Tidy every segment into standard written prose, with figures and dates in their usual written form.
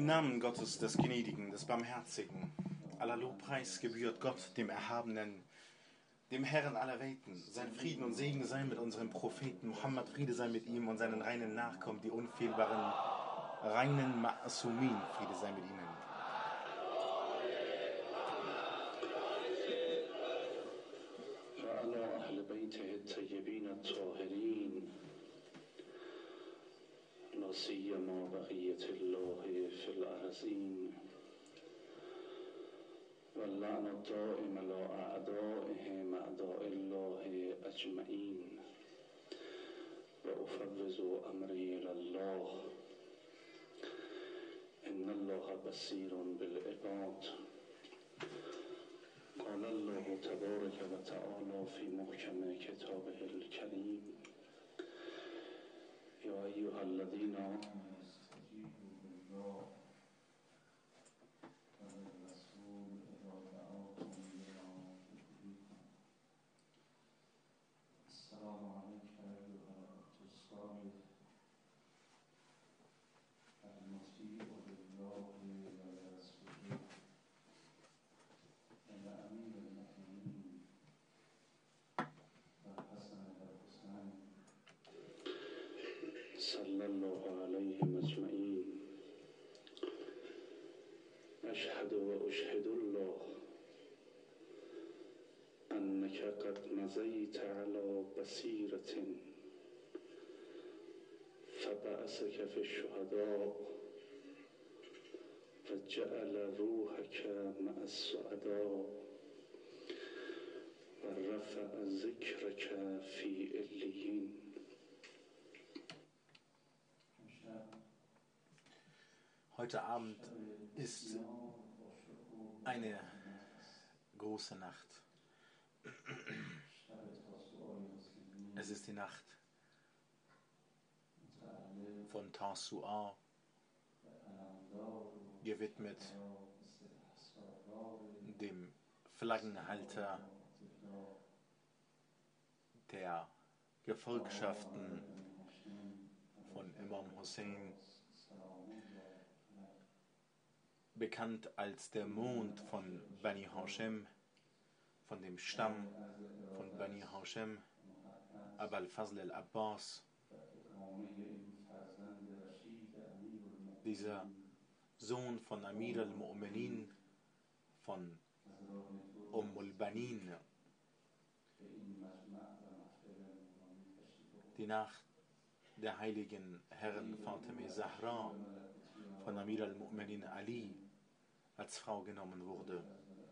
Namen Gottes, des Gnädigen, des Barmherzigen. Aller Lobpreis gebührt Gott, dem Erhabenen, dem Herrn aller Welten. Sein Frieden und Segen sei mit unserem Propheten Muhammad, Friede sei mit ihm und seinen reinen Nachkommen, die unfehlbaren, reinen Ma'asumin, Friede sei mit ihnen. وعلى أهل بيته الطيبين الطاهرين لا سيما بقية الله في الأرضين واللعن الدائم على أعدائهم أعداء الله أجمعين وأفوض أمري إلى الله إن الله بصير بالعباد قال الله تبارك وتعالى في محكم كتابه الكريم يا أيها الذين آمنوا استجيبوا لله وللرسول إذا دعاكم لما يحييكم. السلام عليك أيها الأخت الصالح المطيع لله ولرسوله إلى أمير المؤمنين والحسن والحسين صلى الله عليهم أجمعين. أشهد وأشهد الله أنك قد مضيت على بصيرة فبعثك في الشهداء وجعل روحك مع السعداء ورفع ذكرك في عليين. Heute Abend ist eine große Nacht. Es ist die Nacht von Tasu'a, gewidmet dem Flaggenhalter der Gefolgschaften von Imam Hussein, bekannt als der Mond von Bani Hashim, von dem Stamm von Bani Hashim, Abul al-Fazl al-Abbas. Dieser Sohn von Amir al-Mu'minin, von al-Banin. Die Nacht der heiligen Herren Fatima Zahra von Amir al-Mu'minin Ali als Frau genommen wurde,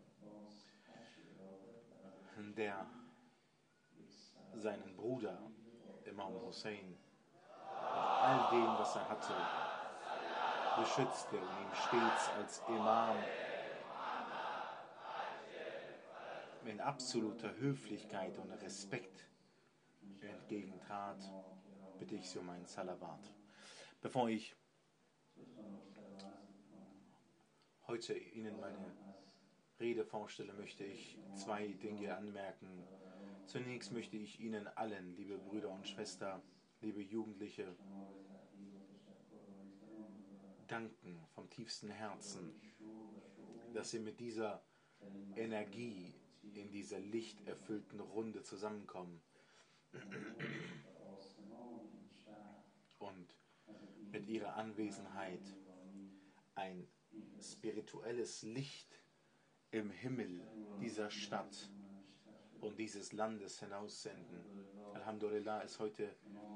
der seinen Bruder Imam Hussein mit all dem, was er hatte, beschützte und ihm stets als Imam in absoluter Höflichkeit und Respekt entgegentrat, bitte ich Sie um ein Salawat. Bevor ich heute Ihnen meine Rede vorstelle, möchte ich zwei Dinge anmerken. Zunächst möchte ich Ihnen allen, liebe Brüder und Schwestern, liebe Jugendliche, danken vom tiefsten Herzen, dass Sie mit dieser Energie in dieser lichterfüllten Runde zusammenkommen und mit Ihrer Anwesenheit ein spirituelles Licht im Himmel dieser Stadt und dieses Landes hinaussenden. Alhamdulillah ist heute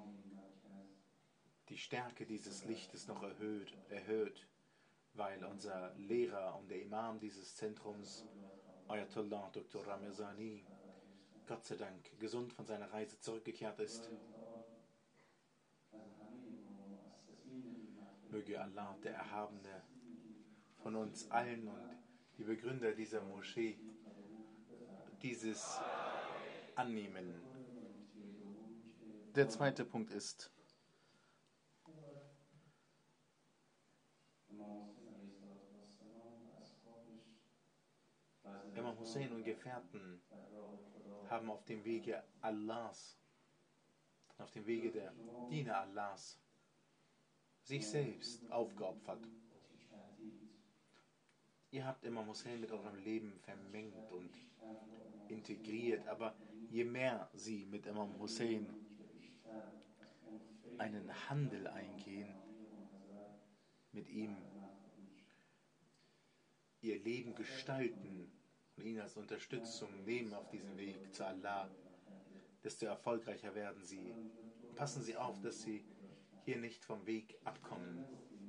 die Stärke dieses Lichtes noch erhöht, weil unser Lehrer und der Imam dieses Zentrums, Ayatollah Dr. Ramazani, Gott sei Dank gesund von seiner Reise zurückgekehrt ist. Möge Allah, der Erhabene, von uns allen und die Begründer dieser Moschee dieses annehmen. Der zweite Punkt ist, Imam Hussein und Gefährten haben auf dem Wege Allahs, auf dem Wege der Diener Allahs, sich selbst aufgeopfert. Ihr habt Imam Hussein mit eurem Leben vermengt und integriert, aber je mehr sie mit Imam Hussein einen Handel eingehen, mit ihm ihr Leben gestalten und ihn als Unterstützung nehmen auf diesem Weg zu Allah, desto erfolgreicher werden sie. Passen Sie auf, dass Sie hier nicht vom Weg abkommen.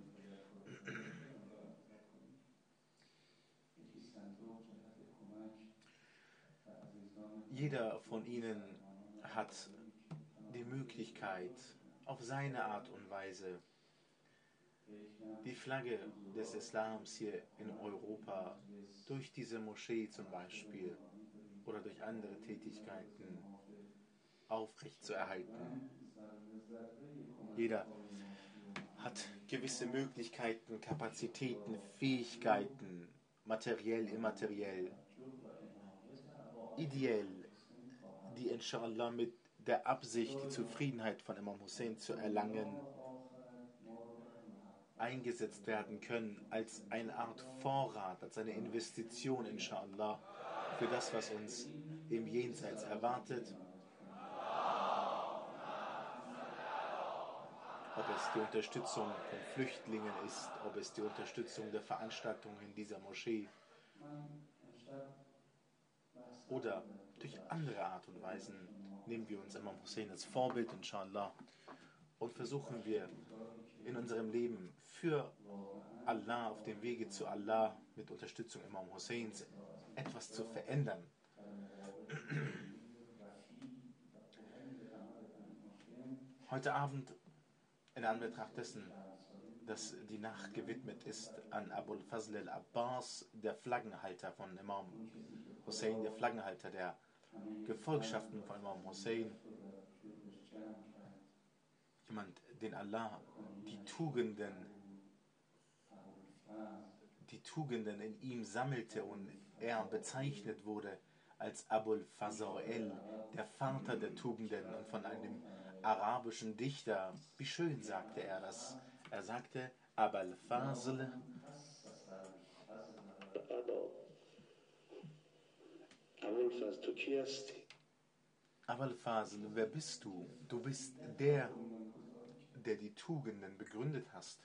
Jeder von Ihnen hat die Möglichkeit, auf seine Art und Weise die Flagge des Islams hier in Europa durch diese Moschee zum Beispiel oder durch andere Tätigkeiten aufrechtzuerhalten. Jeder hat gewisse Möglichkeiten, Kapazitäten, Fähigkeiten, materiell, immateriell, ideell, die inshallah mit der Absicht, die Zufriedenheit von Imam Hussein zu erlangen, eingesetzt werden können als eine Art Vorrat, als eine Investition inshallah für das, was uns im Jenseits erwartet. Ob es die Unterstützung von Flüchtlingen ist, ob es die Unterstützung der Veranstaltungen in dieser Moschee oder durch andere Art und Weisen nehmen wir uns Imam Hussein als Vorbild, inshallah, und versuchen wir in unserem Leben für Allah, auf dem Wege zu Allah, mit Unterstützung Imam Husseins etwas zu verändern. Heute Abend, in Anbetracht dessen, dass die Nacht gewidmet ist an Abul Fazl al-Abbas, der Flaggenhalter von Imam Hussein, der Flaggenhalter der Gefolgschaften von Imam Hussein, jemand, den Allah die Tugenden in ihm sammelte und er bezeichnet wurde als Abul Fazl, der Vater der Tugenden, und von einem arabischen Dichter, wie schön sagte er das. Er sagte, Abul Fazl, Abul Fazl, wer bist du? Du bist der die Tugenden begründet hast.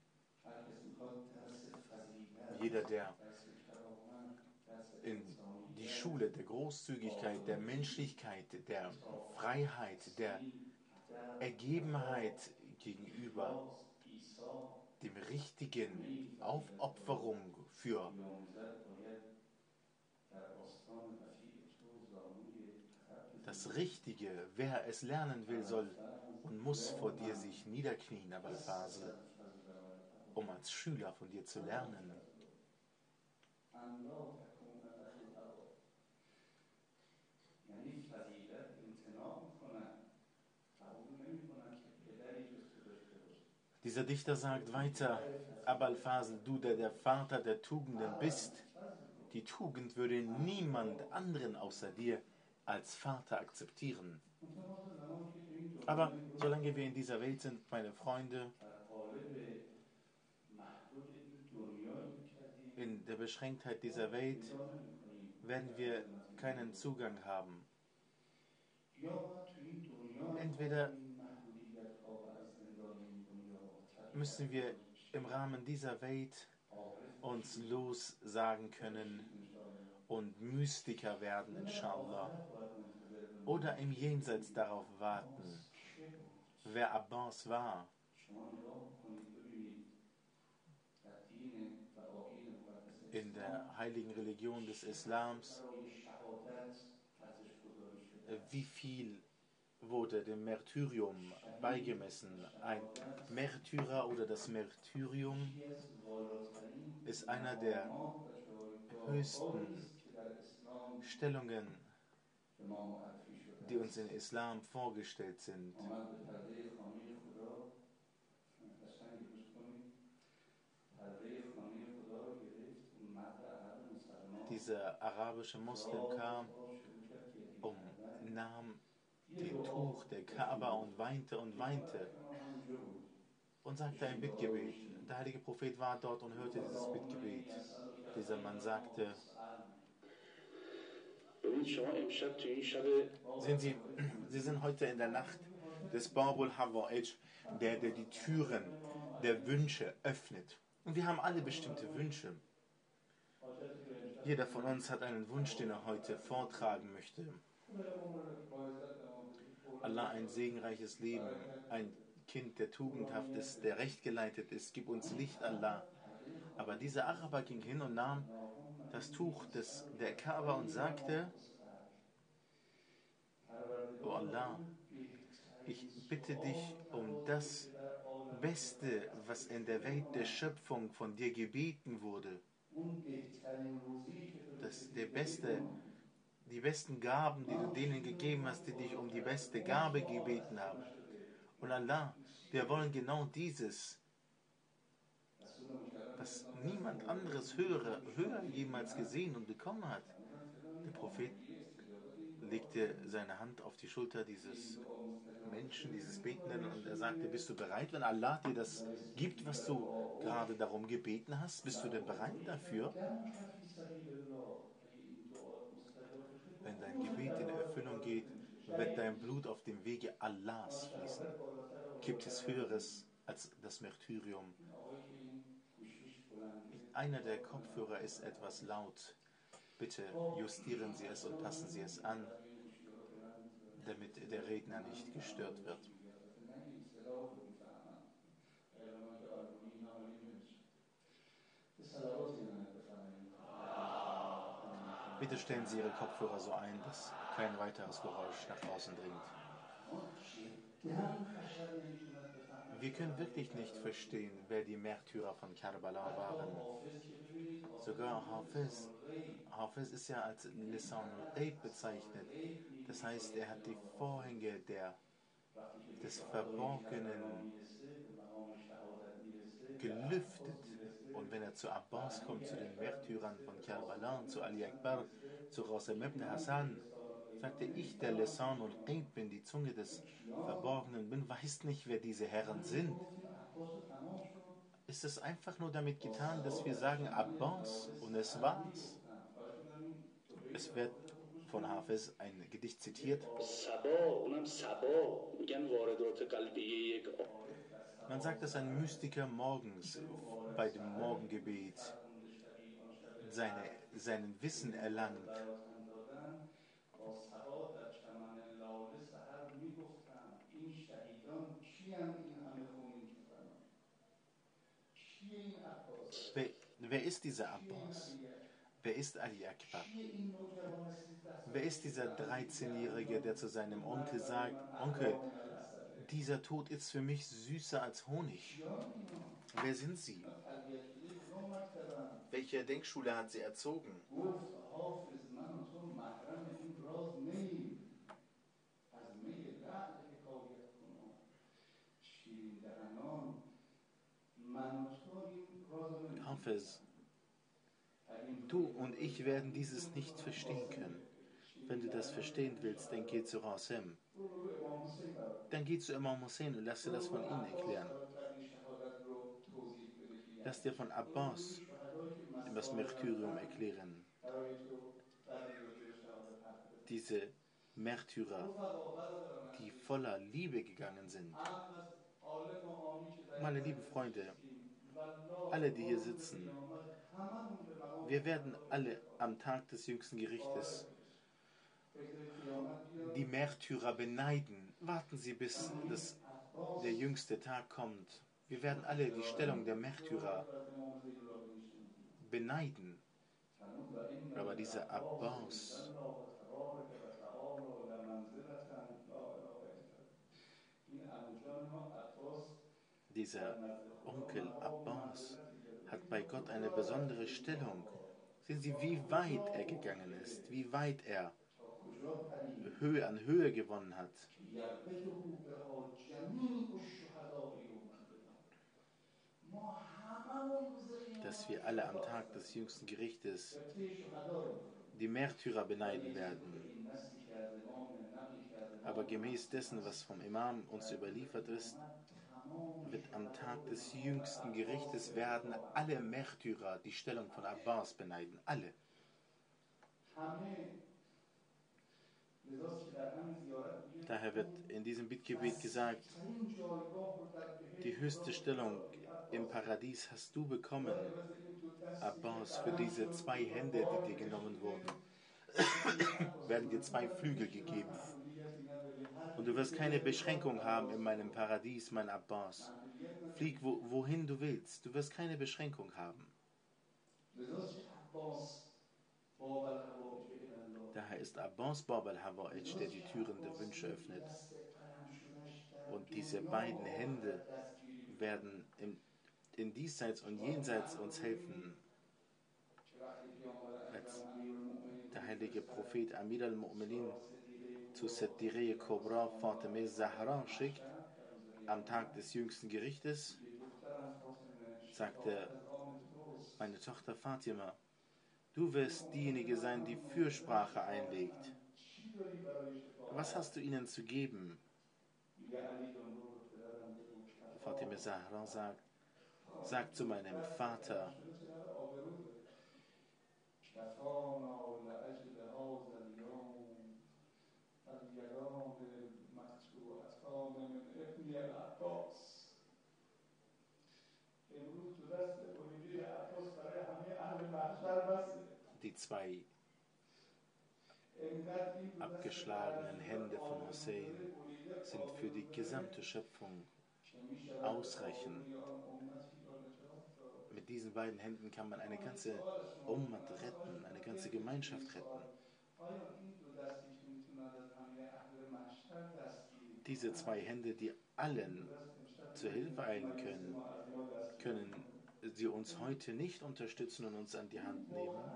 Jeder, der in die Schule der Großzügigkeit, der Menschlichkeit, der Freiheit, der Ergebenheit gegenüber dem Richtigen, Aufopferung für das Richtige, wer es lernen will, soll und muss vor dir sich niederknien, Abul Fazl, um als Schüler von dir zu lernen. Dieser Dichter sagt weiter, Abul Fazl, du, der Vater der Tugenden bist, die Tugend würde niemand anderen außer dir als Vater akzeptieren. Aber solange wir in dieser Welt sind, meine Freunde, in der Beschränktheit dieser Welt werden wir keinen Zugang haben. Entweder müssen wir im Rahmen dieser Welt uns lossagen können und Mystiker werden, inshallah, oder im Jenseits darauf warten, wer Abbas war. In der heiligen Religion des Islams, wie viel wurde dem Märtyrium beigemessen. Ein Märtyrer oder das Märtyrium ist einer der höchsten Stellungen, die uns im Islam vorgestellt sind. Dieser arabische Muslim kam, nahm den Tuch der Kaaba und weinte und sagte ein Bittgebet. Der heilige Prophet war dort und hörte dieses Bittgebet. Dieser Mann sagte, sehen Sie, Sie sind heute in der Nacht des Babul Hawa'ij, der die Türen der Wünsche öffnet. Und wir haben alle bestimmte Wünsche. Jeder von uns hat einen Wunsch, den er heute vortragen möchte. Allah, ein segenreiches Leben, ein Kind, der tugendhaft ist, der rechtgeleitet ist, gib uns Licht, Allah. Aber dieser Araber ging hin und nahm das Tuch der Kaaba und sagte, O Allah, ich bitte dich um das Beste, was in der Welt der Schöpfung von dir gebeten wurde. Die besten Gaben, die du denen gegeben hast, die dich um die beste Gabe gebeten haben. Und Allah, wir wollen genau dieses, was niemand anderes höher jemals gesehen und bekommen hat. Der Prophet legte seine Hand auf die Schulter dieses Menschen, dieses Betenden, und er sagte, bist du bereit, wenn Allah dir das gibt, was du gerade darum gebeten hast? Bist du denn bereit dafür? Wenn dein Gebet in Erfüllung geht, wird dein Blut auf dem Wege Allahs fließen. Gibt es Höheres als das Märtyrium? Einer der Kopfhörer ist etwas laut. Bitte justieren Sie es und passen Sie es an, damit der Redner nicht gestört wird. Bitte stellen Sie Ihre Kopfhörer so ein, dass kein weiteres Geräusch nach draußen dringt. Wir können wirklich nicht verstehen, wer die Märtyrer von Karbala waren. Sogar Hafiz ist ja als Lisan al-Ghaib bezeichnet. Das heißt, er hat die Vorhänge des Verborgenen gelüftet. Und wenn er zu Abbas kommt, zu den Märtyrern von Karbala, zu Ali Akbar, zu Qasem ibn Hassan, sagte ich, der Lisan al-Ghaib bin, die Zunge des Verborgenen bin, weiß nicht, wer diese Herren sind. Ist es einfach nur damit getan, dass wir sagen Abbas und es war's? Es wird von Hafiz ein Gedicht zitiert. Man sagt, dass ein Mystiker morgens bei dem Morgengebet seinen Wissen erlangt. Wer ist dieser Abbas? Wer ist Ali Akbar? Wer ist dieser 13-Jährige, der zu seinem Onkel sagt, Onkel, dieser Tod ist für mich süßer als Honig? Wer sind sie? Welche Denkschule hat sie erzogen? Hafiz, du und ich werden dieses nicht verstehen können. Wenn du das verstehen willst, dann geh zu Qasem. Dann geh zu Imam Hussein und lass dir das von ihnen erklären. Lass dir von Abbas das Märtyrium erklären. Diese Märtyrer, die voller Liebe gegangen sind. Meine lieben Freunde, alle, die hier sitzen, wir werden alle am Tag des jüngsten Gerichtes die Märtyrer beneiden. Warten Sie, bis der jüngste Tag kommt. Wir werden alle die Stellung der Märtyrer beneiden. Aber dieser Abbas, dieser Onkel Abbas, hat bei Gott eine besondere Stellung. Sehen Sie, wie weit er gegangen ist, wie weit er Höhe an Höhe gewonnen hat. Dass wir alle am Tag des jüngsten Gerichtes die Märtyrer beneiden werden. Aber gemäß dessen, was vom Imam uns überliefert ist, wird am Tag des jüngsten Gerichtes werden alle Märtyrer die Stellung von Abbas beneiden. Alle. Daher wird in diesem Bittgebet gesagt, die höchste Stellung im Paradies hast du bekommen, Abbas, für diese 2 Hände, die dir genommen wurden, werden dir 2 Flügel gegeben. Und du wirst keine Beschränkung haben in meinem Paradies, mein Abbas. Flieg wohin du willst, du wirst keine Beschränkung haben. Daher ist Abbas Bab al-Hawa'ij, der die Türen der Wünsche öffnet. Und diese beiden Hände werden in diesseits und jenseits uns helfen. Als der heilige Prophet Amir al-Mu'minin zu Siddiqe Kubra Fatimeh Zahra schickt, am Tag des jüngsten Gerichtes, sagte meine Tochter Fatima, du wirst diejenige sein, die Fürsprache einlegt. Was hast du ihnen zu geben? Fatimeh Zahra sagt zu meinem Vater, die 2 abgeschlagenen Hände von Hussein sind für die gesamte Schöpfung ausreichend. Mit diesen beiden Händen kann man eine ganze Ummat retten, eine ganze Gemeinschaft retten. Diese 2 Hände, die allen zur Hilfe eilen können sie uns heute nicht unterstützen und uns an die Hand nehmen?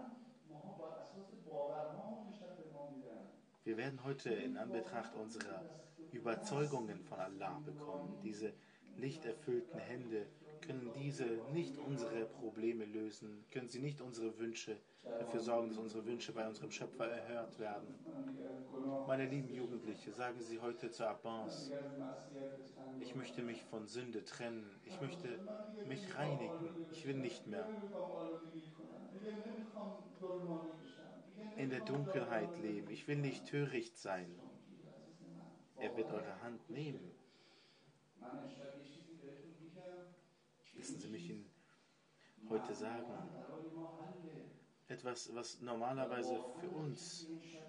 Wir werden heute in Anbetracht unserer Überzeugungen von Allah bekommen. Diese lichterfüllten Hände können diese nicht unsere Probleme lösen, können sie nicht unsere Wünsche dafür sorgen, dass unsere Wünsche bei unserem Schöpfer erhört werden. Meine lieben Jugendliche, sagen Sie heute zu Abbas, ich möchte mich von Sünde trennen, ich möchte mich reinigen, ich will nicht mehr in der Dunkelheit leben, ich will nicht töricht sein. Er wird eure Hand nehmen. Lassen Sie mich Ihnen heute sagen, etwas, was normalerweise für uns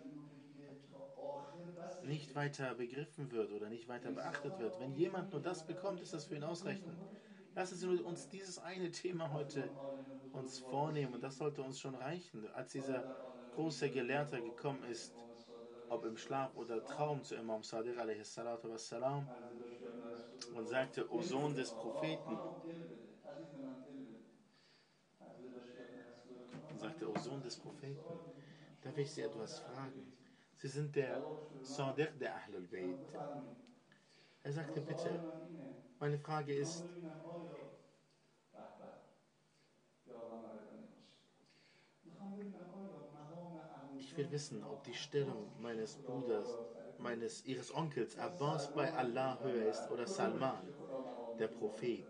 nicht weiter begriffen wird oder nicht weiter beachtet wird. Wenn jemand nur das bekommt, ist das für ihn ausreichend. Lassen Sie uns dieses eine Thema heute uns vornehmen und das sollte uns schon reichen. Als dieser große Gelehrte gekommen ist, ob im Schlaf oder Traum, zu Imam Sadiq a.s. und sagte, O Sohn des Propheten, darf ich Sie etwas fragen? Sie sind der Sadiq der Ahlul Bayt. Er sagte, bitte, meine Frage ist, ich will wissen, ob die Stellung meines Bruders, ihres Onkels Abbas bei Allah höher ist oder Salman, der Prophet.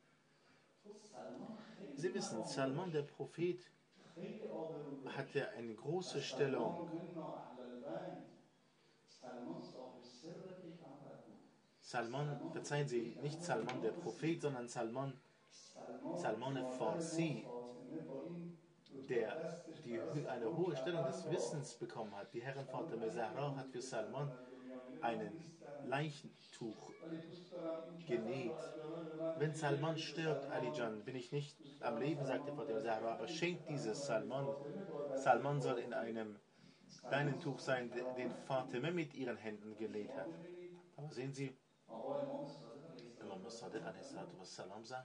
Sie wissen, Salman, der Prophet, hatte eine große Stellung. Salman, verzeihen Sie, nicht Salman der Prophet, sondern Salman Farsi, der eine hohe Stellung des Wissens bekommen hat. Die Herrin Fatimeh Zahra hat für Salman einen Leichentuch genäht. Wenn Salman stirbt, Alijan, bin ich nicht am Leben, sagte Fatimeh Zahra, aber schenkt dieses Salman. Salman soll in einem Leinentuch sein, den Fatimeh mit ihren Händen genäht hat. Aber sehen Sie, Imam Sadiq a.s. sagt,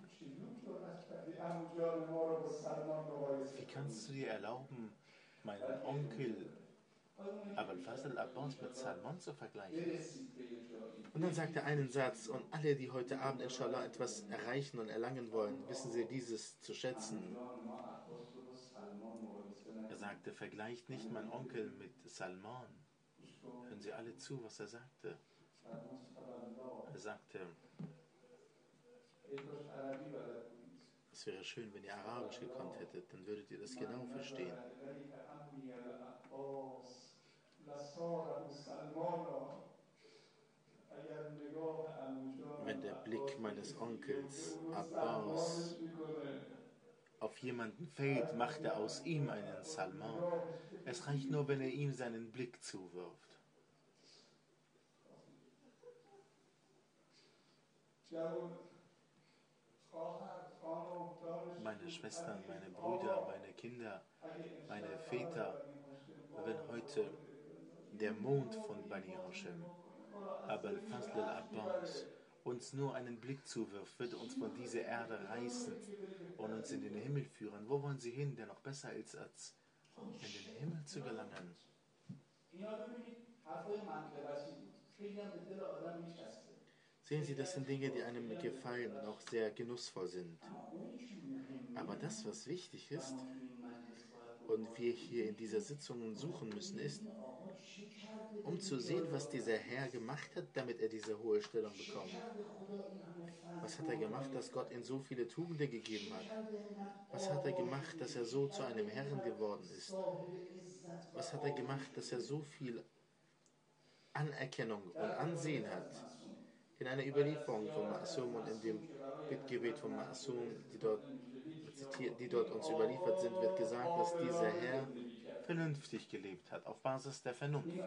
wie kannst du dir erlauben, meinen Onkel Abul Fazl Abbas mit Salman zu vergleichen? Und dann sagt er einen Satz, und alle, die heute Abend inshallah etwas erreichen und erlangen wollen, wissen sie dieses zu schätzen. Er sagte, vergleicht nicht mein Onkel mit Salman. Hören Sie alle zu, was er sagte. Er sagte, عربی بلد بودید. Es wäre schön, wenn ihr Arabisch gekonnt hättet, dann würdet ihr das genau verstehen. Wenn der Blick meines Onkels Abbas auf jemanden fällt, macht er aus ihm einen Salman. Es reicht nur, wenn er ihm seinen Blick zuwirft. Meine Schwestern, meine Brüder, meine Kinder, meine Väter, wenn heute der Mond von Bani Hashem, Abul Fazl al-Abbas, uns nur einen Blick zuwirft, wird uns von dieser Erde reißen und uns in den Himmel führen. Wo wollen Sie hin, der noch besser ist, als in den Himmel zu gelangen? Sehen Sie, das sind Dinge, die einem gefallen und auch sehr genussvoll sind. Aber das, was wichtig ist und wir hier in dieser Sitzung suchen müssen, ist, um zu sehen, was dieser Herr gemacht hat, damit er diese hohe Stellung bekommt. Was hat er gemacht, dass Gott ihm so viele Tugenden gegeben hat? Was hat er gemacht, dass er so zu einem Herrn geworden ist? Was hat er gemacht, dass er so viel Anerkennung und Ansehen hat? In einer Überlieferung von Ma'asum und in dem Bittgebet von Ma'asum, die dort uns überliefert sind, wird gesagt, dass dieser Herr vernünftig gelebt hat, auf Basis der Vernunft.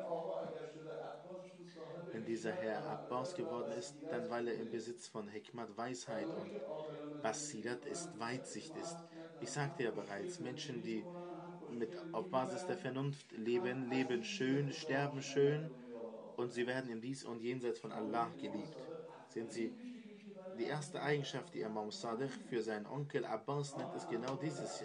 Wenn dieser Herr Abbas geworden ist, dann weil er im Besitz von Hikmat, Weisheit und Basirat ist, Weitsicht ist. Ich sagte ja bereits, Menschen, die auf Basis der Vernunft leben, leben schön, sterben schön und sie werden im Dies und Jenseits von Allah geliebt. Sehen Sie, die erste Eigenschaft, die Imam Sadiq für seinen Onkel Abbas nennt, ist genau dieses hier.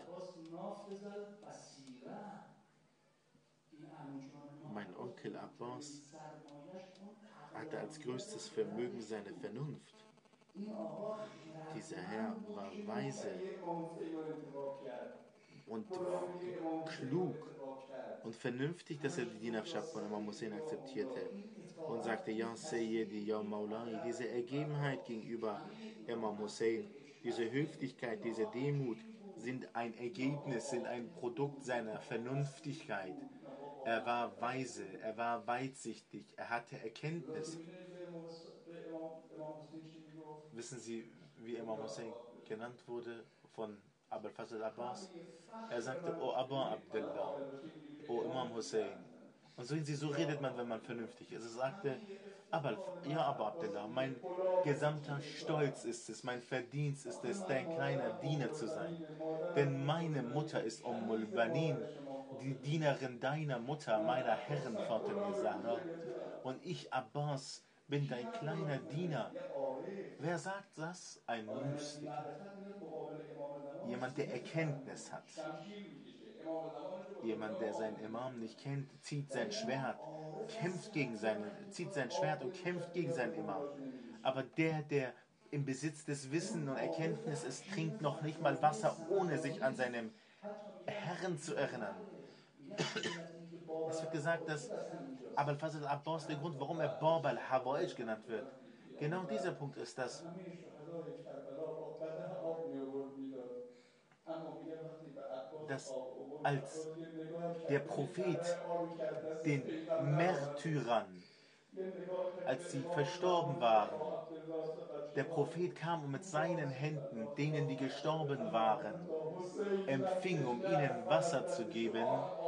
Mein Onkel Abbas hatte als größtes Vermögen seine Vernunft. Dieser Herr war weise und klug und vernünftig, dass er die Dienerschaft von Imam Hussein akzeptierte und sagte, Ja Sayyidi, Ya Maulai, diese Ergebenheit gegenüber Imam Hussein, diese Höflichkeit, diese Demut sind ein Ergebnis, sind ein Produkt seiner Vernünftigkeit. Er war weise, er war weitsichtig, er hatte Erkenntnis. Wissen Sie, wie Imam Hussein genannt wurde von Abul Fazl al-Abbas? Er sagte, O Aba Abdullah, O Imam Hussein. Und sehen Sie, so redet man, wenn man vernünftig ist. Er sagte, ja Aba Abdullah, mein gesamter Stolz ist es, mein Verdienst ist es, dein kleiner Diener zu sein. Denn meine Mutter ist Ummul Banin, die Dienerin deiner Mutter, meiner Herren, Fatima Zahra. Und ich, Abbas, bin dein kleiner Diener. Wer sagt das? Ein Mystiker. Jemand, der Erkenntnis hat. Jemand, der seinen Imam nicht kennt, zieht sein Schwert und kämpft gegen seinen Imam. Aber der im Besitz des Wissens und Erkenntnisses ist, trinkt noch nicht mal Wasser, ohne sich an seinem Herrn zu erinnern. Es wird gesagt, dass Abul Fazl al-Abbas, der Grund, warum er Bab al-Hawa'ij genannt wird, genau dieser Punkt ist, dass als der Prophet den Märtyrern, als sie verstorben waren, der Prophet kam und mit seinen Händen, denen die gestorben waren, empfing, um ihnen Wasser zu geben,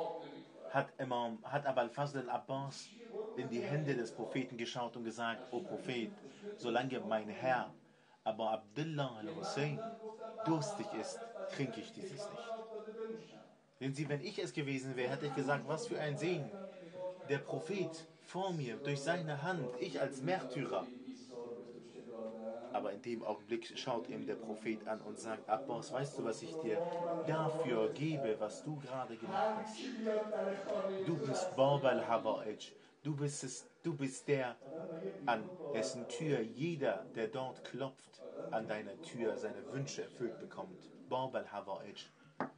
hat Abul Fazl al-Abbas in die Hände des Propheten geschaut und gesagt, O Prophet, solange mein Herr, aber Abdullah al-Hussein, durstig ist, trinke ich dieses nicht. Denn wenn ich es gewesen wäre, hätte ich gesagt, was für ein Segen. Der Prophet vor mir, durch seine Hand, ich als Märtyrer. Aber in dem Augenblick schaut ihm der Prophet an und sagt, Abbas, weißt du, was ich dir dafür gebe, was du gerade gemacht hast? Du bist Bab al-Hawa'ij. Du bist der, an dessen Tür jeder, der dort klopft, an deiner Tür seine Wünsche erfüllt bekommt. Bab al-Hawa'ij.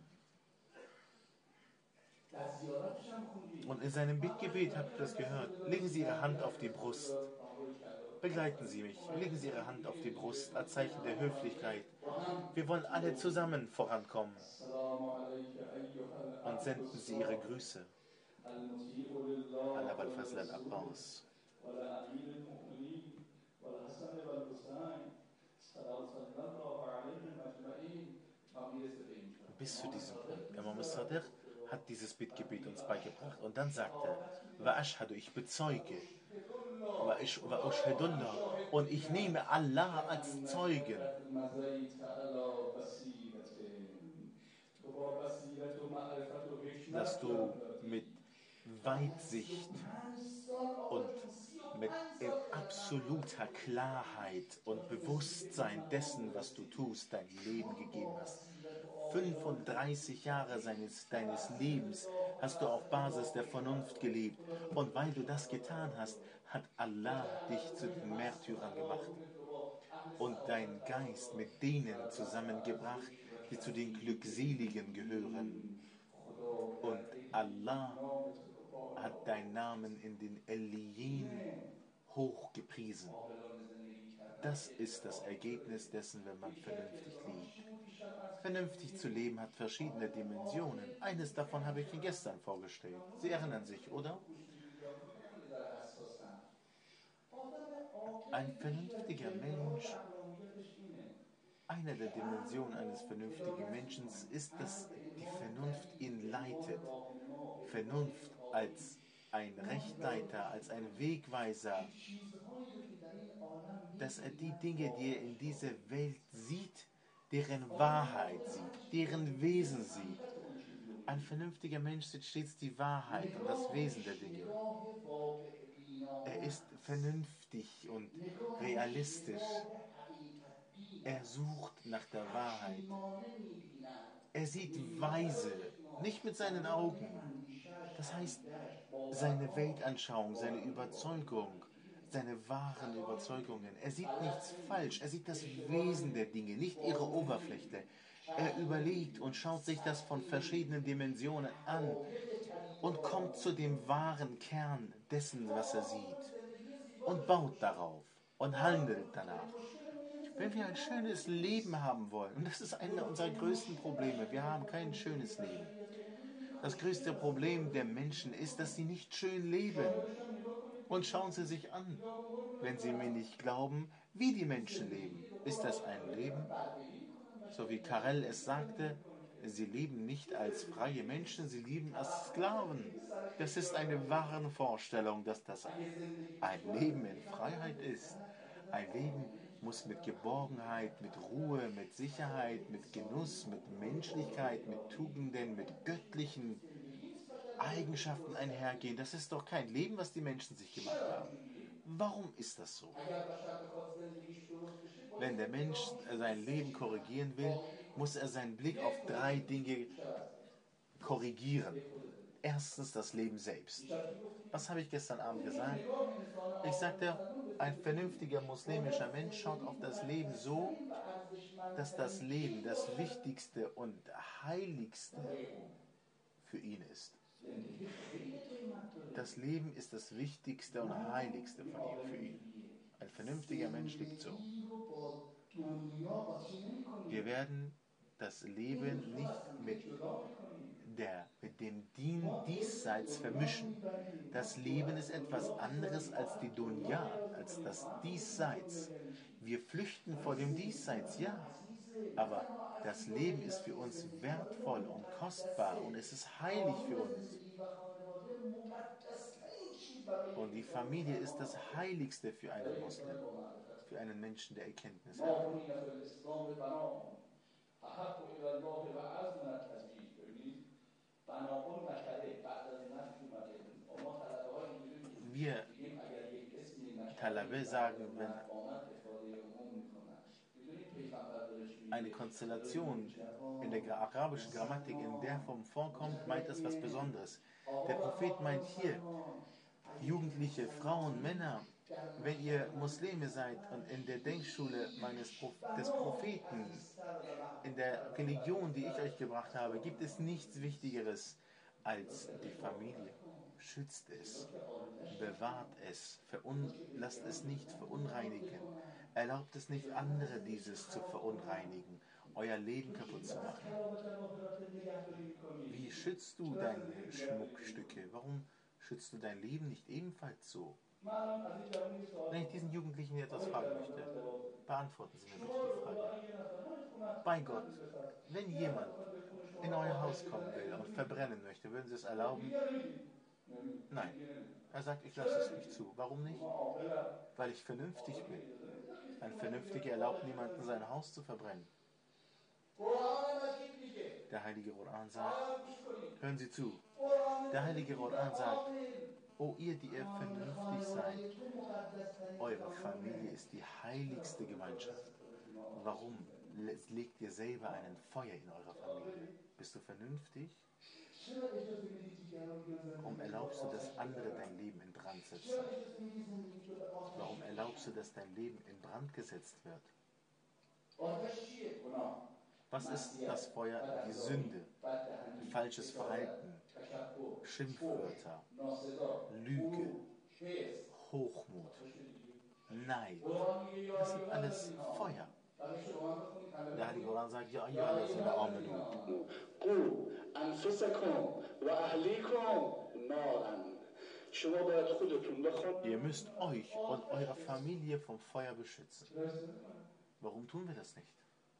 Und in seinem Bittgebet habt ihr das gehört. Legen Sie Ihre Hand auf die Brust. Begleiten Sie mich. Legen Sie Ihre Hand auf die Brust als Zeichen der Höflichkeit. Wir wollen alle zusammen vorankommen und senden Sie Ihre Grüße. Allah al-Fazl al-Abbas. Bis zu diesem Punkt. Imam al-Sadiq hat dieses Bittgebet uns beigebracht und dann sagte er, wa ashhadu, ich bezeuge, wa ushhidullah, und ich nehme Allah als Zeugen, dass du mit Weitsicht und mit absoluter Klarheit und Bewusstsein dessen, was du tust, dein Leben gegeben hast. 35 Jahre deines Lebens hast du auf Basis der Vernunft gelebt. Und weil du das getan hast, hat Allah dich zu den Märtyrern gemacht und deinen Geist mit denen zusammengebracht, die zu den Glückseligen gehören. Und Allah hat deinen Namen in den Eliyin hochgepriesen. Das ist das Ergebnis dessen, wenn man vernünftig lebt. Vernünftig zu leben hat verschiedene Dimensionen. Eines davon habe ich Ihnen gestern vorgestellt. Sie erinnern sich, oder? Ein vernünftiger Mensch, eine der Dimensionen eines vernünftigen Menschen ist, dass die Vernunft ihn leitet. Vernunft als ein Rechtleiter, als ein Wegweiser, dass er die Dinge, die er in dieser Welt sieht, deren Wahrheit sieht, deren Wesen sieht. Ein vernünftiger Mensch sieht stets die Wahrheit und das Wesen der Dinge. Er ist vernünftig und realistisch. Er sucht nach der Wahrheit. Er sieht weise, nicht mit seinen Augen. Das heißt, seine Weltanschauung, seine Überzeugung, seine wahren Überzeugungen. Er sieht nichts falsch, er sieht das Wesen der Dinge, nicht ihre Oberfläche. Er überlegt und schaut sich das von verschiedenen Dimensionen an und kommt zu dem wahren Kern dessen, was er sieht, und baut darauf und handelt danach. Wenn wir ein schönes Leben haben wollen, und das ist einer unserer größten Probleme, wir haben kein schönes Leben. Das größte Problem der Menschen ist, dass sie nicht schön leben. Und schauen Sie sich an, wenn Sie mir nicht glauben, wie die Menschen leben. Ist das ein Leben? So wie Karel es sagte, sie leben nicht als freie Menschen, sie leben als Sklaven. Das ist eine wahre Vorstellung, dass das ein Leben in Freiheit ist. Ein Leben muss mit Geborgenheit, mit Ruhe, mit Sicherheit, mit Genuss, mit Menschlichkeit, mit Tugenden, mit göttlichen Eigenschaften einhergehen. Das ist doch kein Leben, was die Menschen sich gemacht haben. Warum ist das so? Wenn der Mensch sein Leben korrigieren will, muss er seinen Blick auf 3 Dinge korrigieren. Erstens das Leben selbst. Was habe ich gestern Abend gesagt? Ich sagte, ein vernünftiger muslimischer Mensch schaut auf das Leben so, dass das Leben das Wichtigste und Heiligste für ihn ist. Das Leben ist das Wichtigste und Heiligste von ihm für ihn. Ein vernünftiger Mensch lebt so. Wir werden das Leben nicht mit dem Diesseits vermischen. Das Leben ist etwas anderes als die Dunya, als das Diesseits. Wir flüchten vor dem Diesseits, ja. Aber das Leben ist für uns wertvoll und kostbar und es ist heilig für uns. Und die Familie ist das Heiligste für einen Muslim, für einen Menschen, der Erkenntnis hat. Wir Talabe sagen, wenn eine Konstellation in der arabischen Grammatik in der Form vorkommt, meint es was Besonderes. Der Prophet meint hier, Jugendliche, Frauen, Männer, wenn ihr Muslime seid und in der Denkschule des Propheten, in der Religion, die ich euch gebracht habe, gibt es nichts Wichtigeres als die Familie. schützt es, bewahrt es, lasst es nicht verunreinigen, erlaubt es nicht andere dieses zu verunreinigen, euer Leben kaputt zu machen. Wie schützt du deine Schmuckstücke? Warum schützt du dein Leben nicht ebenfalls so? Wenn ich diesen Jugendlichen hier etwas fragen möchte, beantworten Sie mir bitte die Frage. Bei Gott, wenn jemand in euer Haus kommen will und verbrennen möchte, würden Sie es erlauben? Nein. Er sagt, ich lasse es nicht zu. Warum nicht? Weil ich vernünftig bin. Ein Vernünftiger erlaubt niemanden, sein Haus zu verbrennen. Der Heilige Koran sagt, hören Sie zu, der Heilige Koran sagt, o ihr, die ihr vernünftig seid, eure Familie ist die heiligste Gemeinschaft. Warum legt ihr selber einen Feuer in eurer Familie? Bist du vernünftig? Warum erlaubst du, dass andere dein Leben in Brand setzen? Warum erlaubst du, dass dein Leben in Brand gesetzt wird? Was ist das Feuer? Die Sünde, falsches Verhalten, Schimpfwörter, Lüge, Hochmut, Neid. Das sind alles Feuer. Der Heilige Koran sagt, ja, ayyuhallazina amanu. Ihr müsst euch und eure Familie vom Feuer beschützen. Warum tun wir das nicht?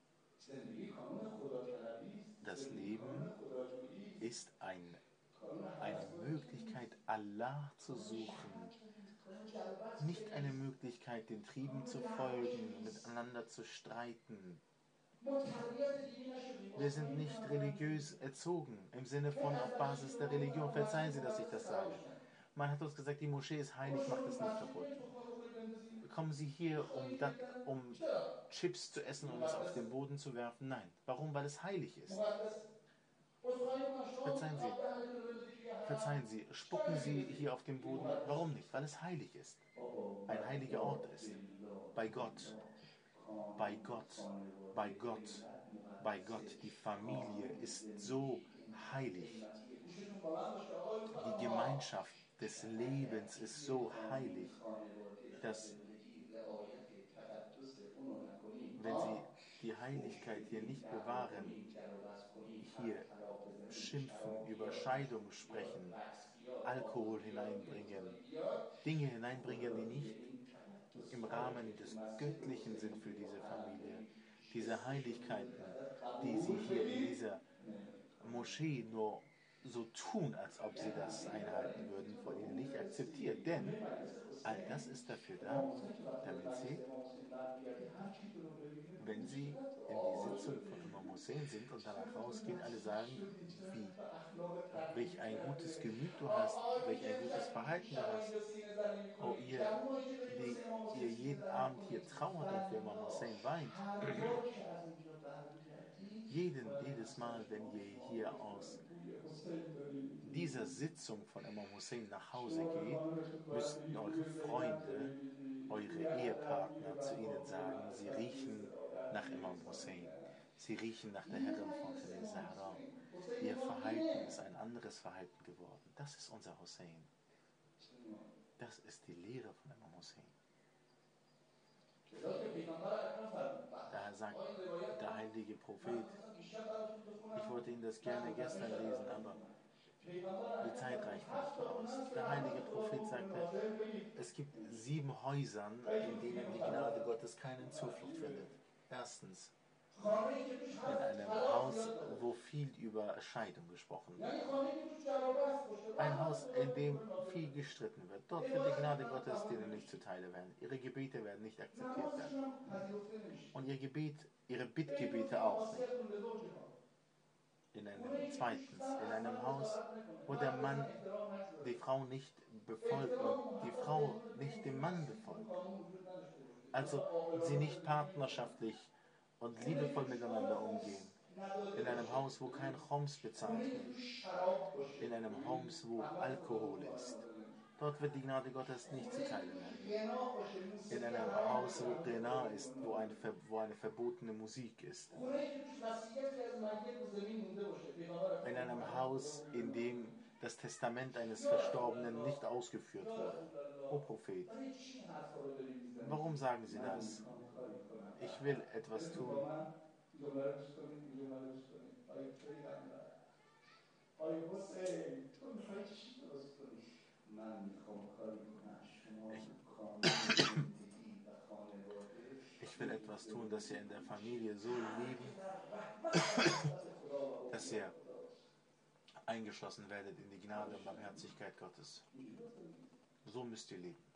Das Leben ist eine Möglichkeit, Allah zu suchen. Nicht eine Möglichkeit, den Trieben zu folgen, miteinander zu streiten. Wir sind nicht religiös erzogen, im Sinne von auf Basis der Religion. Verzeihen Sie, dass ich das sage. Man hat uns gesagt, die Moschee ist heilig, macht es nicht kaputt. Kommen Sie hier, um Chips zu essen und es auf den Boden zu werfen? Nein. Warum? Weil es heilig ist. Verzeihen Sie, spucken Sie hier auf den Boden? Warum nicht? Weil es heilig ist. Ein heiliger Ort ist. Bei Gott. Bei Gott. Bei Gott. Bei Gott. Die Familie ist so heilig. Die Gemeinschaft des Lebens ist so heilig, dass wenn Sie die Heiligkeit hier nicht bewahren, hier schimpfen, über Scheidung sprechen, Alkohol hineinbringen, Dinge hineinbringen, die nicht im Rahmen des Göttlichen sind für diese Familie. Diese Heiligkeiten, die Sie hier in dieser Moschee nur so tun, als ob Sie das einhalten würden, von Ihnen nicht akzeptiert. Denn all das ist dafür da, damit Sie, wenn Sie in die Sitzung von Imam Hussein sind und danach rausgehen, alle sagen, welch ein gutes Gemüt du hast, welch ein gutes Verhalten du hast. Oh, ihr, die ihr jeden Abend hier trauert und für Imam Hussein weint. Jedes Mal, wenn ihr hier aus dieser Sitzung von Imam Hussein nach Hause geht, müssten eure Freunde, eure Ehepartner zu ihnen sagen, sie riechen nach Imam Hussein. Sie riechen nach der Herrin Fatima Zahra. Ihr Verhalten ist ein anderes Verhalten geworden. Das ist unser Hussein. Das ist die Lehre von Imam Hussein. Daher sagt der heilige Prophet, ich wollte Ihnen das gerne gestern lesen, aber die Zeit reicht nicht voraus. Der heilige Prophet sagte, es gibt 7 Häusern, in denen die Gnade Gottes keinen Zuflucht findet. Erstens, in einem Haus, wo viel über Scheidung gesprochen wird. Ein Haus, in dem viel gestritten wird. Dort wird die Gnade Gottes denen nicht zuteile werden. Ihre Gebete werden nicht akzeptiert werden. Und ihre Bittgebete auch nicht. Zweitens, in einem Haus, wo der Mann die Frau nicht befolgt und die Frau nicht den Mann befolgt. Also sie nicht partnerschaftlich und liebevoll miteinander umgehen. In einem Haus, wo kein Choms bezahlt wird. In einem Haus, wo Alkohol ist. Dort wird die Gnade Gottes nicht zuteile werden. In einem Haus, wo Rena ist, wo eine verbotene Musik ist. In einem Haus, in dem das Testament eines Verstorbenen nicht ausgeführt wurde. O Prophet, warum sagen Sie das? Ich will etwas tun. Ich will etwas tun, dass ihr in der Familie so leben, dass ihr eingeschlossen werdet in die Gnade und Barmherzigkeit Gottes. So müsst ihr leben.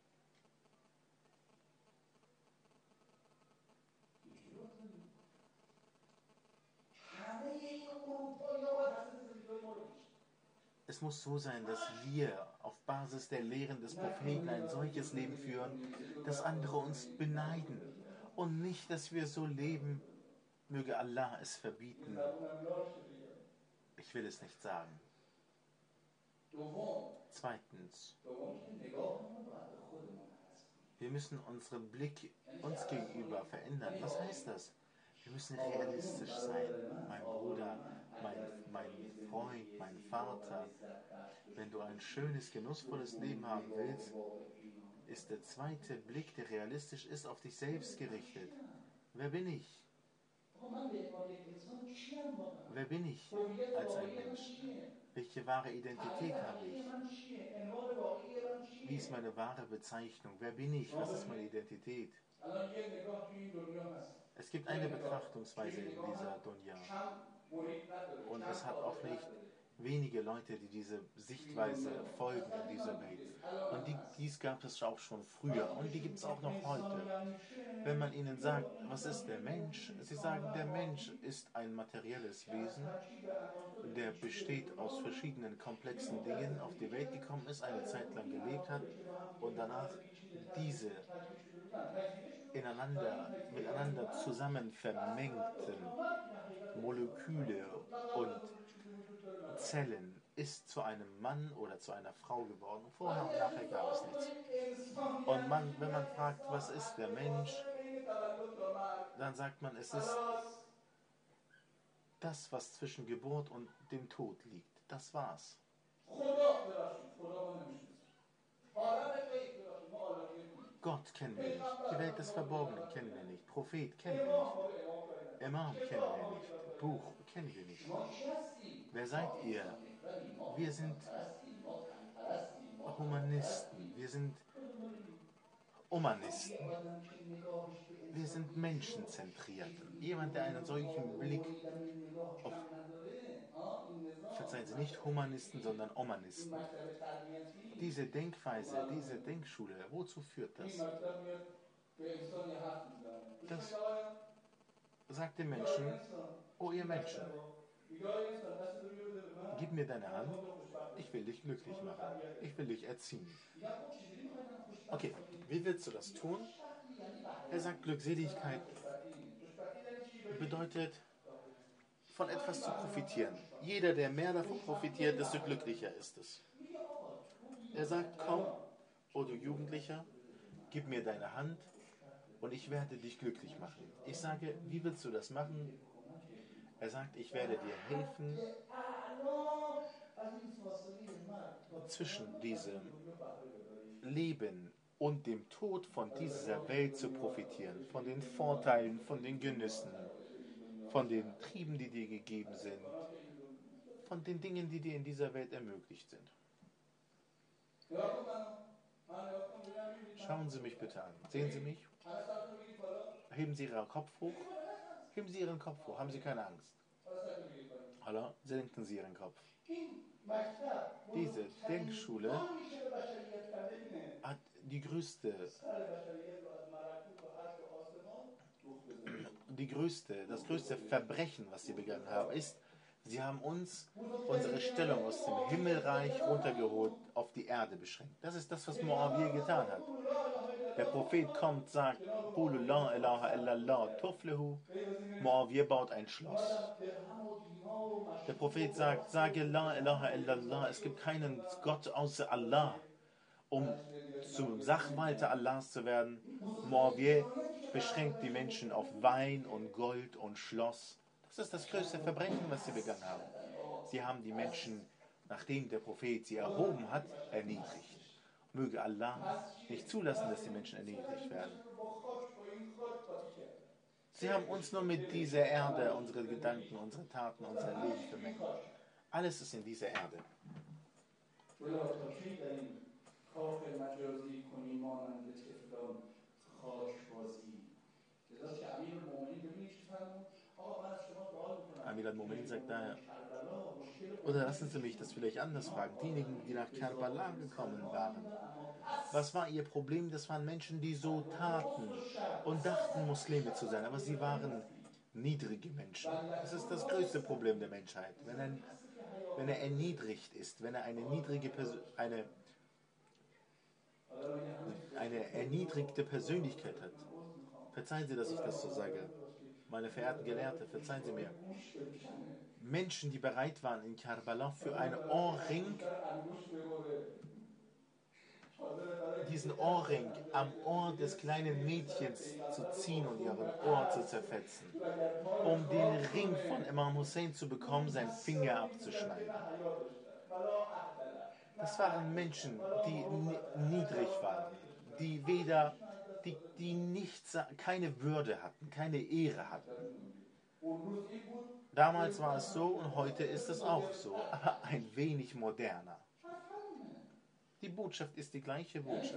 Es muss so sein, dass wir auf Basis der Lehren des Propheten ein solches Leben führen, dass andere uns beneiden. Und nicht, dass wir so leben, möge Allah es verbieten. Ich will es nicht sagen. Zweitens, wir müssen unseren Blick uns gegenüber verändern. Was heißt das? Wir müssen realistisch sein. Mein Bruder, mein Freund, mein Vater. Wenn du ein schönes, genussvolles Leben haben willst, ist der zweite Blick, der realistisch ist, auf dich selbst gerichtet. Wer bin ich? Wer bin ich als ein Mensch? Welche wahre Identität habe ich? Wie ist meine wahre Bezeichnung? Wer bin ich? Was ist meine Identität? Es gibt eine Betrachtungsweise in dieser Dunya. Und es hat auch nicht wenige Leute, die diese Sichtweise folgen in dieser Welt. Und dies gab es auch schon früher. Und die gibt es auch noch heute. Wenn man ihnen sagt, was ist der Mensch? Sie sagen, der Mensch ist ein materielles Wesen, der besteht aus verschiedenen komplexen Dingen, auf die Welt gekommen ist, eine Zeit lang gelebt hat und danach diese miteinander zusammen vermengten Moleküle und Zellen ist zu einem Mann oder zu einer Frau geworden. Vorher und nachher gab es nichts. Und wenn man fragt, was ist der Mensch, dann sagt man, es ist das, was zwischen Geburt und dem Tod liegt. Das war's. Gott kennen wir nicht. Die Welt des Verborgenen kennen wir nicht. Prophet kennen wir nicht. Imam kennen wir nicht. Buch kennen wir nicht. Wer seid ihr? Wir sind Humanisten. Wir sind Humanisten. Wir sind menschenzentriert. Jemand, der einen solchen Blick auf, verzeihen Sie, nicht Humanisten, sondern Omanisten. Diese Denkweise, diese Denkschule, wozu führt das? Das sagt den Menschen, oh ihr Menschen, gib mir deine Hand, ich will dich glücklich machen, ich will dich erziehen. Okay, wie willst du das tun? Er sagt, Glückseligkeit bedeutet, von etwas zu profitieren. Jeder, der mehr davon profitiert, desto glücklicher ist es. Er sagt, komm, o du Jugendlicher, gib mir deine Hand und ich werde dich glücklich machen. Ich sage, wie willst du das machen? Er sagt, ich werde dir helfen, zwischen diesem Leben und dem Tod von dieser Welt zu profitieren, von den Vorteilen, von den Genüssen, von den Trieben, die dir gegeben sind, von den Dingen, die dir in dieser Welt ermöglicht sind. Schauen Sie mich bitte an. Sehen Sie mich? Heben Sie Ihren Kopf hoch. Heben Sie Ihren Kopf hoch. Haben Sie keine Angst? Hallo? Senken Sie Ihren Kopf. Diese Denkschule hat das größte Verbrechen, was sie begangen haben, ist, sie haben uns unsere Stellung aus dem Himmelreich runtergeholt, auf die Erde beschränkt. Das ist das, was Muawiyah getan hat. Der Prophet kommt, sagt, Qulu la ilaha illallah tuflihu. Muawiyah baut ein Schloss. Der Prophet sagt, sage la ilaha illallah, es gibt keinen Gott außer Allah, um zum Sachwalter Allahs zu werden. Muawiyah beschränkt die Menschen auf Wein und Gold und Schloss. Das ist das größte Verbrechen, was sie begangen haben. Sie haben die Menschen nachdem der Prophet sie erhoben hat, erniedrigt. Möge Allah nicht zulassen, dass die Menschen erniedrigt werden. Sie haben uns nur mit dieser Erde, unsere Gedanken, unsere Taten, unser Leben vermengt. Alles ist in dieser Erde. Amir al-Mu'minin sagt daher, oder lassen Sie mich das vielleicht anders fragen, diejenigen, die nach Karbala gekommen waren, was war ihr Problem? Das waren Menschen, die so taten und dachten, Muslime zu sein, aber sie waren niedrige Menschen. Das ist das größte Problem der Menschheit. Wenn er erniedrigt ist, wenn er eine erniedrigte Persönlichkeit hat. Verzeihen Sie, dass ich das so sage. Meine verehrten Gelehrte, verzeihen Sie mir. Menschen, die bereit waren in Karbala für einen Ohrring, diesen Ohrring am Ohr des kleinen Mädchens zu ziehen und ihren Ohr zu zerfetzen, um den Ring von Imam Hussein zu bekommen, seinen Finger abzuschneiden. Das waren Menschen, die niedrig waren, die nichts, keine Würde hatten, keine Ehre hatten. Damals war es so und heute ist es auch so, aber ein wenig moderner. Die Botschaft ist die gleiche Botschaft.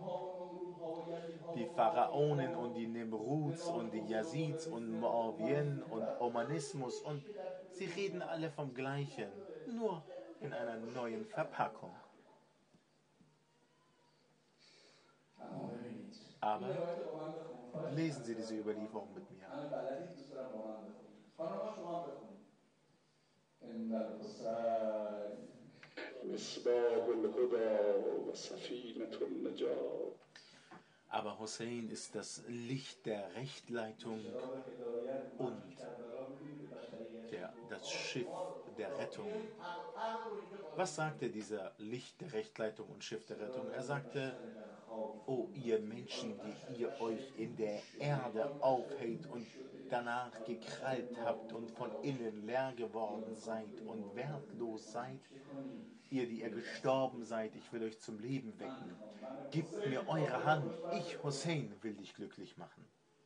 Die Pharaonen und die Nimruds und die Yazids und Moawien und Omanismus und sie reden alle vom Gleichen, nur in einer neuen Verpackung. Aber lesen Sie diese Überlieferung mit mir. Aber Hussein ist das Licht der Rechtleitung und das Schiff der Rettung. Was sagte dieser Licht der Rechtleitung und Schiff der Rettung? Er sagte, o ihr Menschen, die ihr euch in der Erde aufhält und danach gekrallt habt und von innen leer geworden seid und wertlos seid, ihr, die ihr gestorben seid, ich will euch zum Leben wecken. Gebt mir eure Hand, ich, Hussein, will dich glücklich machen.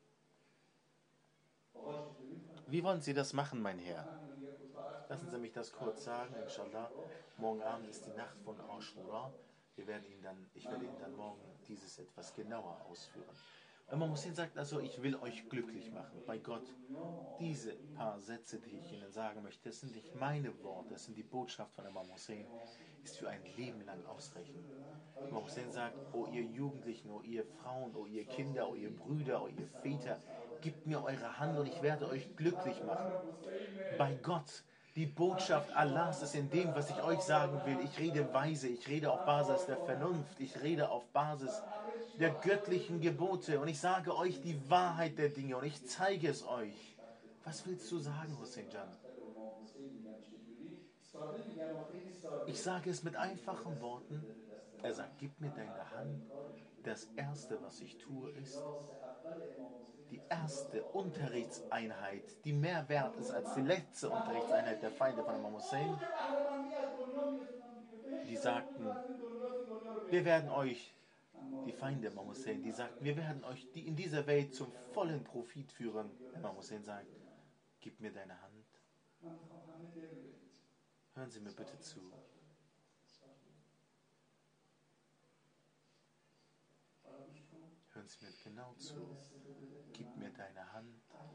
Wie wollen Sie das machen, mein Herr? Lassen Sie mich das kurz sagen, inshallah. Morgen Abend ist die Nacht von Ashura. Ich werde Ihnen dann morgen dieses etwas genauer ausführen. Imam Hussein sagt also, ich will euch glücklich machen. Bei Gott, diese paar Sätze, die ich Ihnen sagen möchte, das sind nicht meine Worte, das sind die Botschaft von Imam Hussein, ist für ein Leben lang ausreichend. Imam Hussein sagt, o ihr Jugendlichen, o ihr Frauen, o ihr Kinder, o ihr Brüder, o ihr Väter, gebt mir eure Hand und ich werde euch glücklich machen. Bei Gott, die Botschaft Allahs ist in dem, was ich euch sagen will. Ich rede weise, ich rede auf Basis der Vernunft, ich rede auf Basis der göttlichen Gebote und ich sage euch die Wahrheit der Dinge und ich zeige es euch. Was willst du sagen, Hussein Jan? Ich sage es mit einfachen Worten. Er sagt, gib mir deine Hand. Das Erste, was ich tue, ist die erste Unterrichtseinheit, die mehr wert ist als die letzte Unterrichtseinheit der Feinde von Imam Hussein. Die sagten, wir werden euch, die Feinde Imam Hussein, die sagten, wir werden euch in dieser Welt zum vollen Profit führen. Imam Hussein sagt, gib mir deine Hand. Hören Sie mir bitte zu. Hören Sie mir genau zu. Gib mir deine Hand.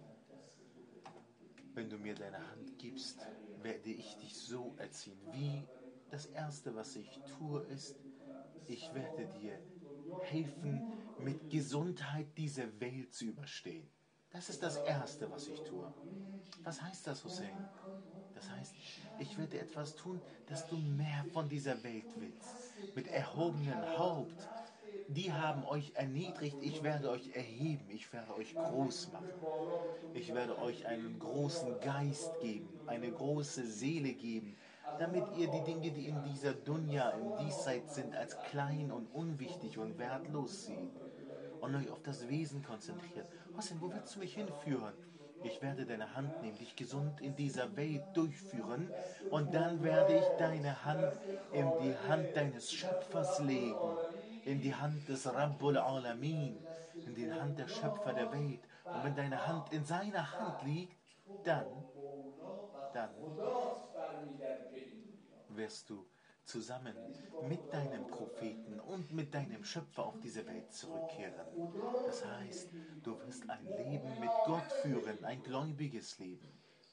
Wenn du mir deine Hand gibst, werde ich dich so erziehen. Wie das Erste, was ich tue, ist, ich werde dir helfen, mit Gesundheit diese Welt zu überstehen. Das ist das Erste, was ich tue. Was heißt das, Hussein? Das heißt, ich werde etwas tun, dass du mehr von dieser Welt willst. Mit erhobenem Haupt. Die haben euch erniedrigt, ich werde euch erheben, ich werde euch groß machen. Ich werde euch einen großen Geist geben, eine große Seele geben, damit ihr die Dinge, die in dieser Dunya, im Diesseits sind, als klein und unwichtig und wertlos seht und euch auf das Wesen konzentriert. Hussein, wo willst du mich hinführen? Ich werde deine Hand nehmen, dich gesund in dieser Welt durchführen und dann werde ich deine Hand in die Hand deines Schöpfers legen, in die Hand des Rabbul Alamin, in die Hand der Schöpfer der Welt. Und wenn deine Hand in seiner Hand liegt, dann wirst du zusammen mit deinem Propheten und mit deinem Schöpfer auf diese Welt zurückkehren. Das heißt, du wirst ein Leben mit Gott führen, ein gläubiges Leben.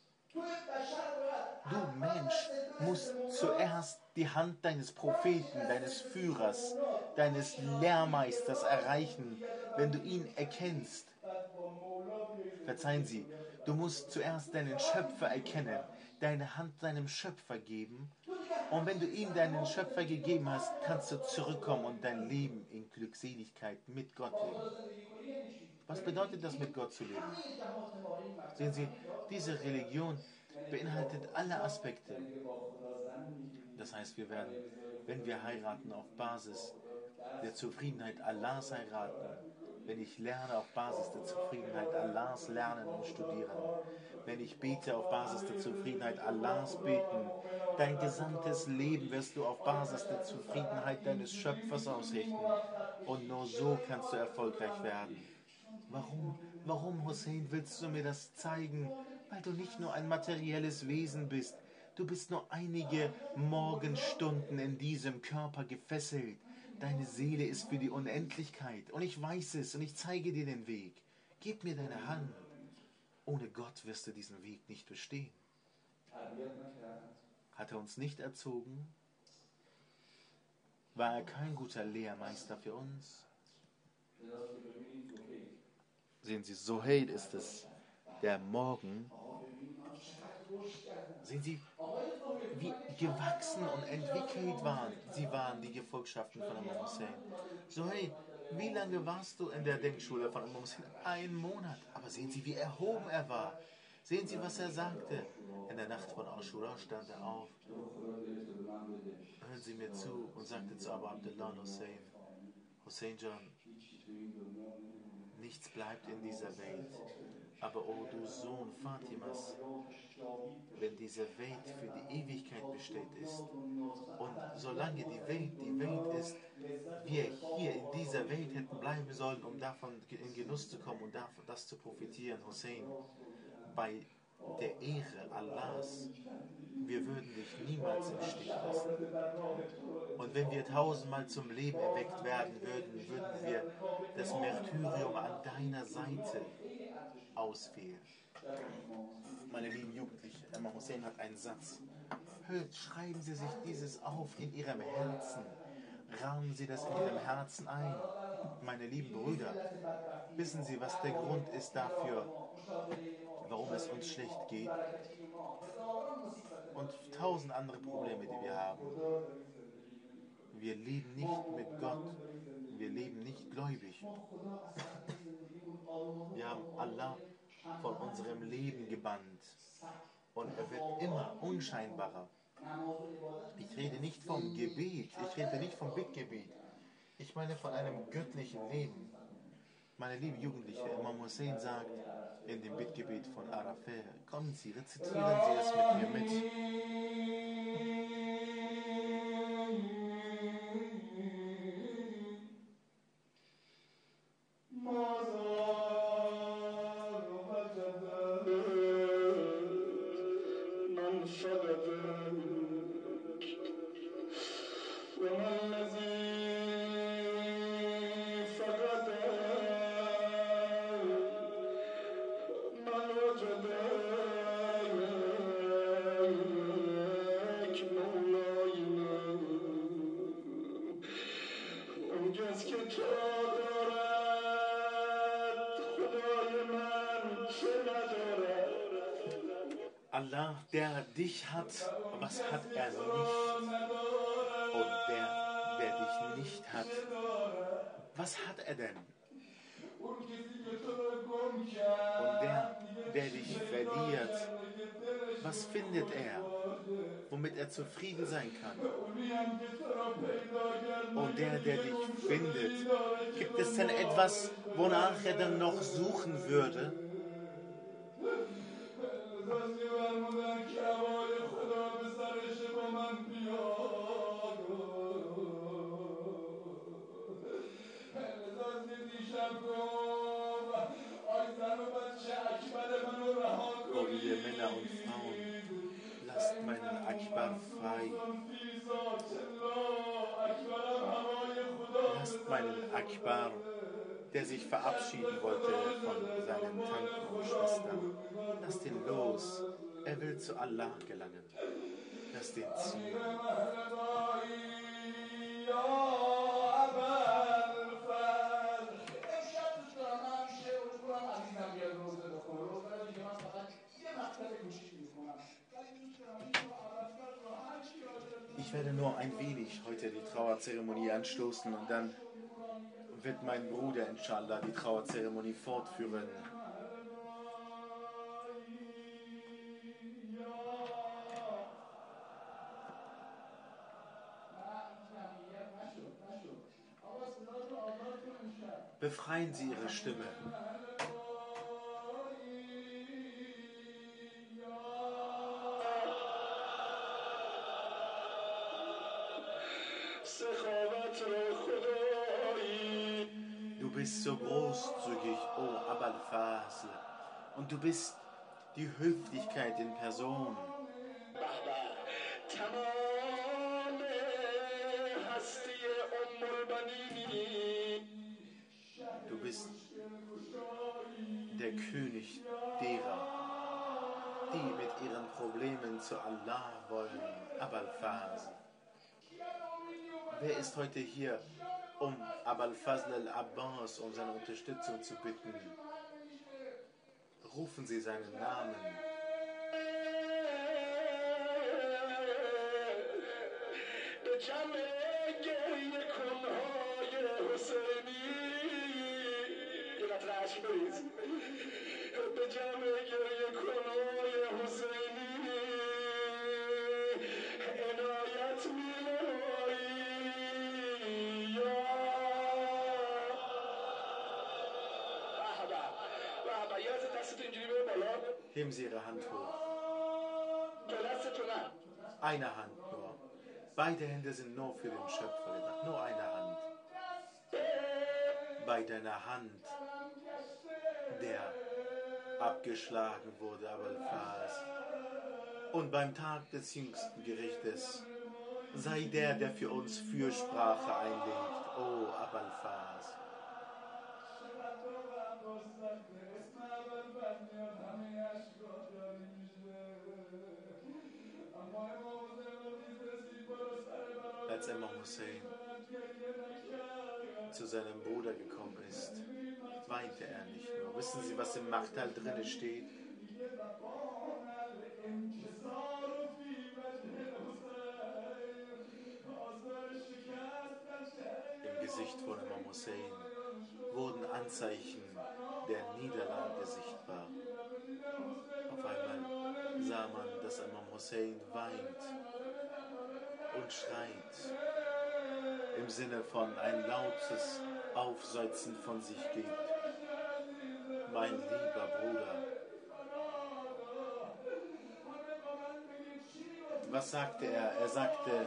Du Mensch musst zuerst die Hand deines Propheten, deines Führers, deines Lehrmeisters erreichen, wenn du ihn erkennst. Verzeihen Sie, du musst zuerst deinen Schöpfer erkennen, deine Hand deinem Schöpfer geben. Und wenn du ihm deinen Schöpfer gegeben hast, kannst du zurückkommen und dein Leben in Glückseligkeit mit Gott leben. Was bedeutet das, mit Gott zu leben? Sehen Sie, diese Religion beinhaltet alle Aspekte. Das heißt, wir werden, wenn wir heiraten, auf Basis der Zufriedenheit Allahs heiraten. Wenn ich lerne, auf Basis der Zufriedenheit Allahs lernen und studieren. Wenn ich bete, auf Basis der Zufriedenheit Allahs beten. Dein gesamtes Leben wirst du auf Basis der Zufriedenheit deines Schöpfers ausrichten. Und nur so kannst du erfolgreich werden. Warum, Hussein, willst du mir das zeigen? Weil du nicht nur ein materielles Wesen bist. Du bist nur einige Morgenstunden in diesem Körper gefesselt. Deine Seele ist für die Unendlichkeit. Und ich weiß es und ich zeige dir den Weg. Gib mir deine Hand. Ohne Gott wirst du diesen Weg nicht bestehen. Hat er uns nicht erzogen? War er kein guter Lehrmeister für uns? Sehen Sie, Suhail ist es, der morgen, sehen Sie, wie gewachsen und entwickelt waren die Gefolgschaften von Imam Hussein. Suhail, wie lange warst du in der Denkschule von Imam Hussein? 1 Monat. Aber sehen Sie, wie erhoben er war. Sehen Sie, was er sagte. In der Nacht von Ashura stand er auf. Hören Sie mir zu und sagte zu Abu Abdullah Hussein, Hussein John, nichts bleibt in dieser Welt. Aber, o du Sohn Fatimas, wenn diese Welt für die Ewigkeit besteht ist und solange die Welt ist, wir hier in dieser Welt hätten bleiben sollen, um davon in Genuss zu kommen und davon das zu profitieren, Hussein, bei der Ehre Allahs, wir würden dich niemals im Stich lassen. Und wenn wir 1000-mal zum Leben erweckt werden würden, würden wir das Märtyrium an deiner Seite auswählen. Meine lieben Jugendlichen, Imam Hussein hat einen Satz. Schreiben Sie sich dieses auf in Ihrem Herzen. Rahmen Sie das in Ihrem Herzen ein. Meine lieben Brüder, wissen Sie, was der Grund ist dafür, warum es uns schlecht geht? Und 1000 andere Probleme, die wir haben. Wir leben nicht mit Gott. Wir leben nicht gläubig. Wir haben Allah von unserem Leben gebannt. Und er wird immer unscheinbarer. Ich rede nicht vom Gebet. Ich rede nicht vom Bittgebet. Ich meine von einem göttlichen Leben. Meine lieben Jugendlichen, Imam Hussein sagt in dem Bittgebet von Arafah, kommen Sie, rezitieren Sie es mit mir mit. Allah, der dich hat, was hat er nicht? Und der dich nicht hat, was hat er denn? Und der dich verliert, was findet er, womit er zufrieden sein kann? Und der dich findet, gibt es denn etwas, wonach er dann noch suchen würde? O ihr Männer und Frauen, lasst meinen Akbar frei. Lasst meinen Akbar, der sich verabschieden wollte von seinen Tanten und Schwestern. Lasst ihn los. Er will zu Allah gelangen. Lasst ihn ziehen. Ich werde nur ein wenig heute die Trauerzeremonie anstoßen und dann wird mein Bruder inshallah die Trauerzeremonie fortführen. Befreien Sie Ihre Stimme. Du bist so großzügig, O Abul Fazl, und du bist die Höflichkeit in Person. Du bist der König derer, die mit ihren Problemen zu Allah wollen, Abul Fazl. Wer ist heute hier, um Abul Fazl al-Abbas um seine Unterstützung zu bitten? Rufen Sie seinen Namen. Heben Sie Ihre Hand hoch. Eine Hand nur. Beide Hände sind nur für den Schöpfer gedacht. Nur eine Hand. Bei deiner Hand, der abgeschlagen wurde, Abul Fazl. Und beim Tag des jüngsten Gerichtes sei der für uns Fürsprache einlegt. O Abul Fazl. Als Imam Hussein zu seinem Bruder gekommen ist, weinte er nicht nur. Wissen Sie, was im Machtal drin steht? Im Gesicht von Imam Hussein wurden Anzeichen der Niederlage sichtbar. Auf einmal sah man, dass Imam Hussein weint und schreit, im Sinne von ein lautes Aufseufzen von sich gibt. Mein lieber Bruder. Was sagte er? Er sagte,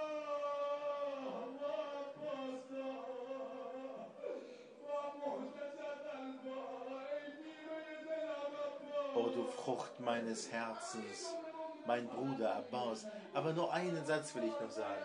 O du Frucht meines Herzens, mein Bruder Abbas. Aber nur einen Satz will ich noch sagen.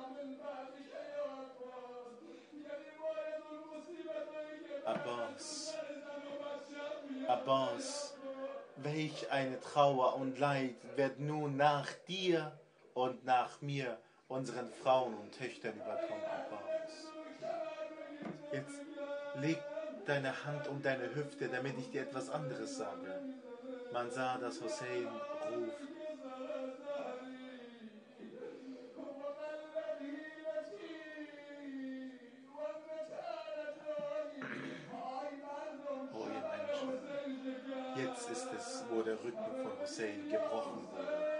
Abbas, welch eine Trauer und Leid wird nun nach dir und nach mir, unseren Frauen und Töchtern überkommen, Abbas. Jetzt leg deine Hand um deine Hüfte, damit ich dir etwas anderes sage. Man sah, dass Hussein ruft. Jetzt ist es, wo der Rücken von Hussein gebrochen wurde.